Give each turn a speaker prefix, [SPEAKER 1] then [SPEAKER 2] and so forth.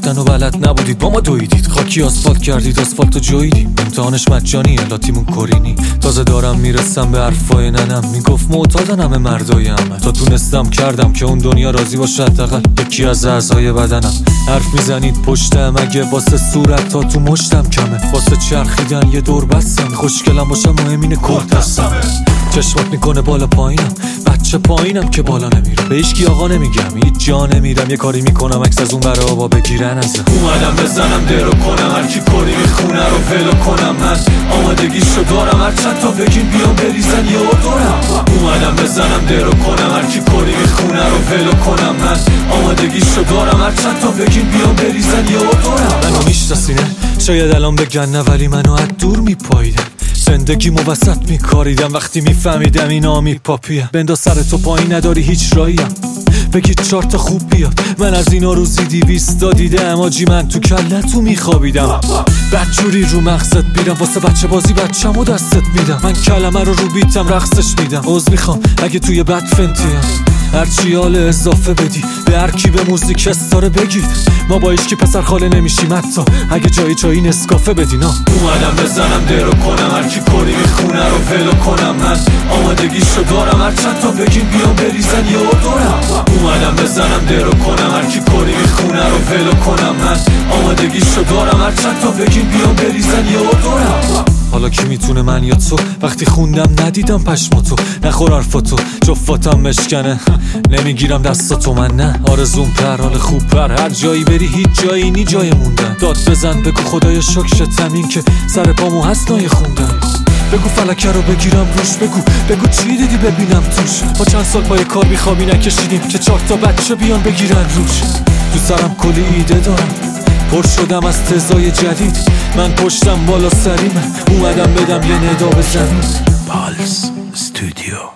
[SPEAKER 1] رفتن و بلد نبودید با ما دویدید، خاکی آسفالت کردید آسفالتو جویدیم. امتحانش مجانیه لاتیمون کورینی. تازه دارم میرسم به حرفای ننم، میگفت معتادن همه مردای همه. تا تونستم کردم که اون دنیا راضی باشه حداقل یکی از اعضای بدنم. حرف میزنید پشتم اگه واسه صورت تا تو مشتم کمه، واسه چرخیدن یه دور بستم. خوشگلم باشم مهم اینه کل دستمه. چشمات میکنه بالا پایینم، بچه پایینم که بالا نمیرم. به هیچکی آقا نمیگم، هیچ جا نمیرم. یه کاری میکنم عکس از اون برا آبا بگیرن ازم. اومدم بزنم درو کنم هرکی کاری میخونه رو ولو کنم. من آمادگیشو دارم هرچند تا بگین بیام بریزن یه دورم. اومدم بزنم درو کنم هرکی کاری میخونه رو ولو کنم. من آمادگیشو دارم هرچند تا بگین بیام بریزن یه دورم. منو میشناسینه شاید الان بگن نه، ولی منو از دور میپاییدم. زندگی وسط میکاریدم وقتی میفهمیدم اینا میپاپیم. بنداز سرتو پایین نداری هیچ راهیم، بگید 4 تا خوب بیاد. من از اینا روزی 200 تا دیدم آجی، من تو کلتو میخوابیدم. بدجوری رو مغزت میرم واسه بچه بازی بچه‌مو دستت میدم. من کلمه رو بیتم رقصش میدم. عذر میخوام اگه توی بد فنتیم، هرچی حال اضافه بدی به هر کی به موزیک استاره بگید. ما با ایشکی پسر خاله نمیشیم حتی اگه جایی نسکافه بدین. اومدم بزنم درو کنم هرکی کاری میخونه رو ولو کنم. من آمادگیشو دارم هرچند تا بگین بیام بریزن یه دورم. اومدم بزنم درو کنم هرکی کاری میخونه رو ولو کنم. من آمادگیشو دارم هرچند تا بگین بیام بریزن یه دورم. حالا کی میتونه من یا تو؟ وقتی خوندم ندیدم پشماتو، نخور حرفاتو جفاتم مشکنه. نمیگیرم دستاتو من نه، آرزوم پر حال خوب پر. هر جایی بری هیچ جایی نی جای موندن. داد بزن بگو خدای شکرتم این که سر پامو هست نای خوندن. بگو فلکه رو بگیرم روش، بگو چی دیدی ببینم توش. ما چند سال پای کار بیخوابی نکشیدیم که 4 تا بچه بیان بگیرن روش. تو سرم کلی ایده دارم، پر شدم از تزای جدید. من پشتم بالا سریمه، اومدم بدم یه ندا به زمین.
[SPEAKER 2] پالس استودیو.